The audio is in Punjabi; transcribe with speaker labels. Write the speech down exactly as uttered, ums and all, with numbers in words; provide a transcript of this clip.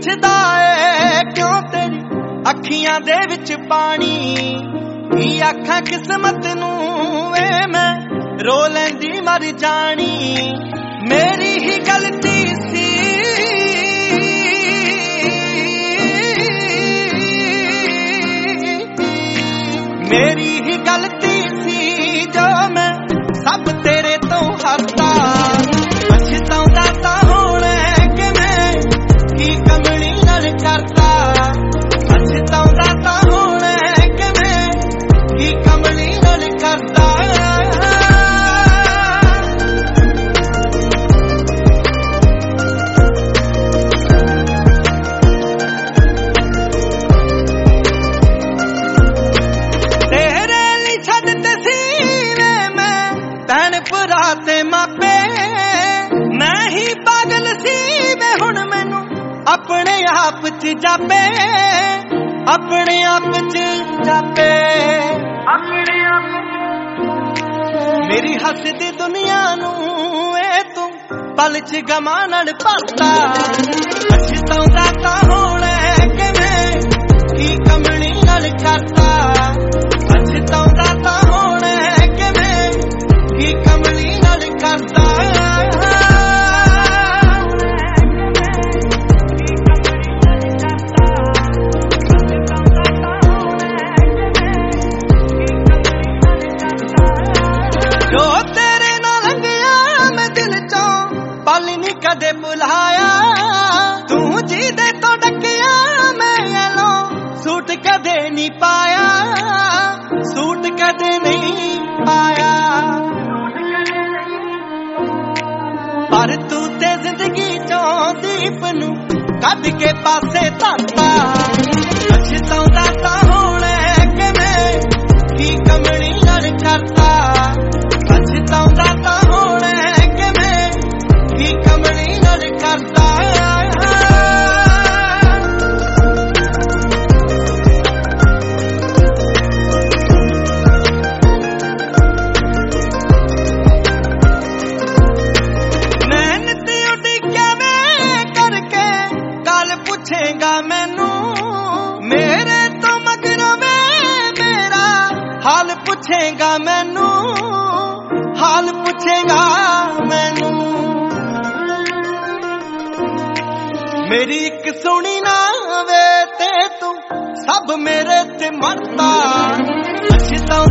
Speaker 1: ਪੁੱਛਦਾ ਏ ਕਿਉਂ ਤੇਰੀ ਅੱਖੀਆਂ ਦੇ ਵਿੱਚ ਪਾਣੀ। ਕੀ ਆਖਾਂ ਕਿਸਮਤ ਨੂੰ ਵੇ ਮੈਂ ਰੋ ਲੈਂਦੀ ਮਰ ਜਾਣੀ। ਮੇਰੀ ਹੀ ਗਲਤੀ ਸੀ ਮੇਰੀ ਹੀ ਗਲਤੀ ਸੀ ਜੋ ਮੈਂ ਸਭ ਤੇਰੇ ਤੋਂ ਹੱਸਦਾ। ਪਛਤਾਉਂਦਾ ਤਾਂ ਹੁਣ ਕਿਵੇਂ ਕੀ ਕਮਲੀ ਨਾਲ ਕਰਦਾ। ਪਛਤਾਉਂਦਾ ਤਾਂ ਹੁਣ ਕਿਵੇਂ ਕੀ ਕਮਲੀ ਨਾਲ ਕਰਦਾ। ਭਰਾ ਤੇ ਮਾਪੇ ਮੈਂ ਹੀ ਪਾਗਲ ਸੀ ਵੇ ਹੁਣ ਮੈਨੂੰ ਆਪਣੇ ਆਪ ਚ ਜਾਪੇ। ਆਪਣੇ ਆਪ ਚ ਜਾਪੇ ਆਪਣੇ ਆਪ ਮੇਰੀ ਹੱਸਦੀ ਦੁਨੀਆ ਨੂੰ ਏ ਤੂੰ ਪਲ ਚ ਗਮਾਂ ਨਾਲ ਭਰਤਾ। ਪਛਤਾਉਂਦਾ ਤਾਂ ਹੁਣ ਕਿਵੇਂ ਕੀ ਕਮਲੀ ਨਾਲ ਕਰਤਾ। ਪਛਤਾਉਂਦਾ ਤਾਂ ਹੁਣ ਕਿਵੇਂ ਕੀ ਕਮਲੀ ਨਾਲ ਕਰਦਾ। ਜੋ ਤੇਰੇ ਨਾਲ ਲੰਘਿਆ ਮੈਂ ਦਿਲ ਚੋਂ ਪਲ ਨੀ ਕਦੇ ਭੁਲਾਇਆ। ਤੂੰ ਜਿਹਦੇ ਤੋਂ ਡੱਕਿਆ ਮੈਂ ਐਲੋਂ ਸੂਟ ਕਦੇ ਨੀ ਪਾਇਆ। ਸੂਟ ਕਦੇ ਨਹੀਂ ਪਾਇਆ ਪਰ ਤੂੰ ਤੇ ਜ਼ਿੰਦਗੀ ਚੋਂ ਦੀਪ ਨੂੰ ਕੱਢ ਕੇ ਪਾਸੇ ਧਰਤਾ। ਪਛਤਾਉਂਦਾ ਤਾਂ ਹੁਣ ਕਿਵੇਂ ਕੀ ਕਮਲੀ ਨਾਲ ਕਰਤਾ। ਪਛਤਾਉਂਦਾ ਤਾਂ ਹੁਣ ਕਿਵੇਂ ਕੀ ਕਮਲੀ ਨਾਲ ਕਰਤਾ। ਪੁੱਛੇਗਾ ਮੈਨੂੰ ਮੇਰੇ ਤੋਂ ਮਗਰੋਂ ਵੇ ਮੇਰਾ ਹਾਲ ਪੁੱਛੇਗਾ ਮੈਨੂੰ। ਹਾਲ ਪੁੱਛੇਗਾ ਮੈਨੂੰ ਮੇਰੀ ਇੱਕ ਸੁਣੀ ਨਾ ਵੇ ਤੇ ਤੂੰ ਸਭ ਮੇਰੇ ਤੇ ਮਰਦਾ। ਪਛਤਾਉਂਦਾ